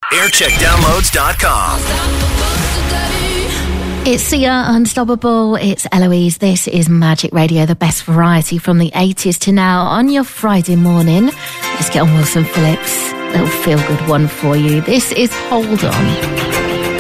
Aircheckdownloads.com. It's Sia, Unstoppable. It's Eloise. This is Magic Radio, the best variety from the 80s to now on your Friday morning. Let's get on Wilson Phillips. A little feel-good one for you. This is Hold On.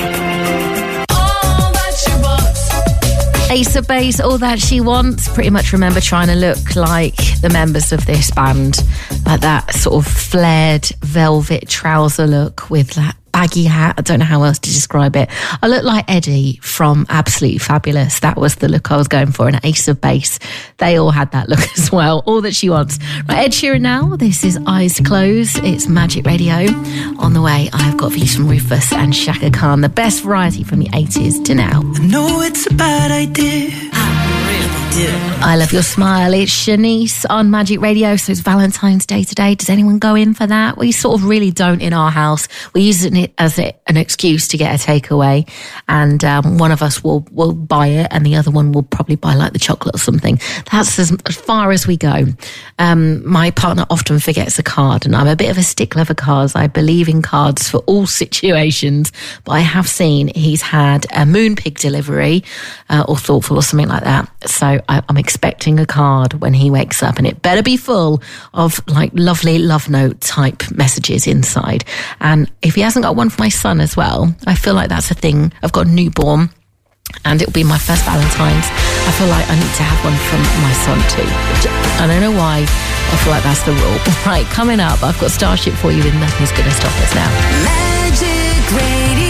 Ace of Base, All That She Wants. Pretty much remember trying to look like the members of this band, like that sort of flared velvet trouser look with that baggy hat. I don't know how else to describe it. I look like Eddie from Absolutely Fabulous. That was the look I was going for. And Ace of Base, they all had that look as well. All That She Wants. Right, Ed Sheeran now. This is Eyes Closed. It's Magic Radio. On the way, I've got views from Rufus and Shaka Khan. The best variety from the 80s to now. I know it's a bad idea. I Love Your Smile. It's Shanice on Magic Radio. So it's Valentine's Day today. Does anyone go in for that? We sort of really don't in our house. We use it as an excuse to get a takeaway, and one of us will buy it and the other one will probably buy like the chocolate or something. That's as far as we go. My partner often forgets a card, and I'm a bit of a stickler for cards. I believe in cards for all situations, but I have seen he's had a Moonpig delivery or Thoughtful or something like that. So I'm expecting a card when he wakes up, and it better be full of like lovely love note type messages inside. And if he hasn't got one for my son as well, I feel like that's a thing. I've got a newborn and it'll be my first Valentine's. I feel like I need to have one from my son too. I don't know why. I feel like that's the rule. Right, coming up, I've got Starship for you, and nothing's going to stop us now. Magic Radio.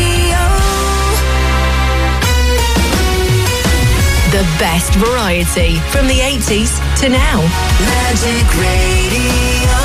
The best variety from the 80s to now. Magic Radio.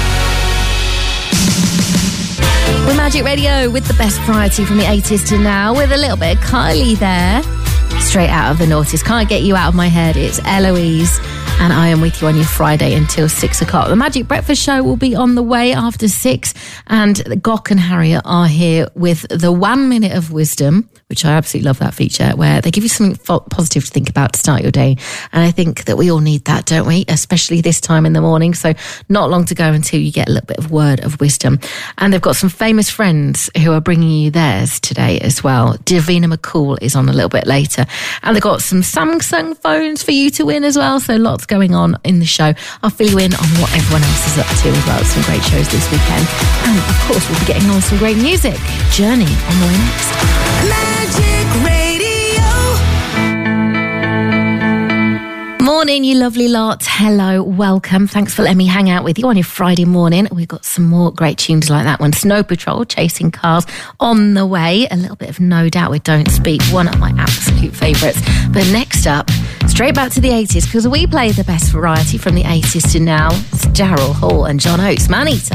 With Magic Radio, with the best variety from the 80s to now, with a little bit of Kylie there. Straight out of the noughties. Can't get you out of my head. It's Eloise, and I am with you on your Friday until 6 o'clock. The Magic Breakfast Show will be on the way after 6, and Gok and Harriet are here with the 1 minute of wisdom, which I absolutely love that feature, where they give you something positive to think about to start your day. And I think that we all need that, don't we? Especially this time in the morning. So not long to go until you get a little bit of word of wisdom. And they've got some famous friends who are bringing you theirs today as well. Davina McCall is on a little bit later. And they've got some Samsung phones for you to win as well. So lots going on in the show. I'll fill you in on what everyone else is up to as well. Some great shows this weekend. And of course, we'll be getting on some great music. Journey on the way next. Magic Radio. Morning, you lovely lot. Hello, welcome. Thanks for letting me hang out with you on your Friday morning. We've got some more great tunes like that one. Snow Patrol, Chasing Cars, on the way. A little bit of No Doubt with Don't Speak, one of my absolute favourites. But next up, straight back to the 80s, because we play the best variety from the 80s to now. It's Daryl Hall and John Oates, Man-Eater.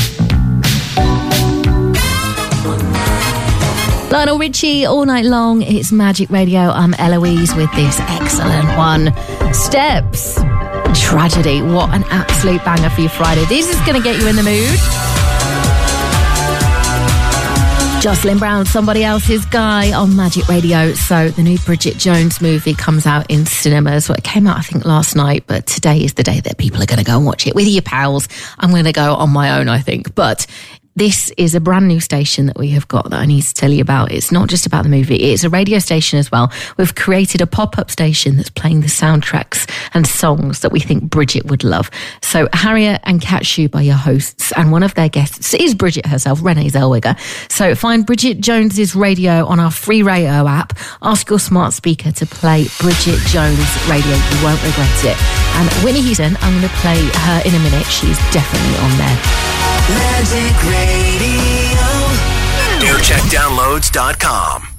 Lionel Richie, all night long. It's Magic Radio. I'm Eloise with this excellent one. Steps. Tragedy. What an absolute banger for your Friday. This is going to get you in the mood. Jocelyn Brown, Somebody Else's Guy on Magic Radio. So the new Bridget Jones movie comes out in cinemas. Well, it came out, I think, last night, but today is the day that people are going to go and watch it with your pals. I'm going to go on my own, I think. But this is a brand new station that we have got that I need to tell you about. It's not just about the movie. It's a radio station as well. We've created a pop-up station that's playing the soundtracks and songs that we think Bridget would love. So Harriet and Kat Shube are your hosts, and one of their guests is Bridget herself, Renee Zellweger. So find Bridget Jones's radio on our free radio app. Ask your smart speaker to play Bridget Jones radio. You won't regret it. And Whitney Houston, I'm going to play her in a minute. She's definitely on there. Magic Radio. Aircheckdownloads.com.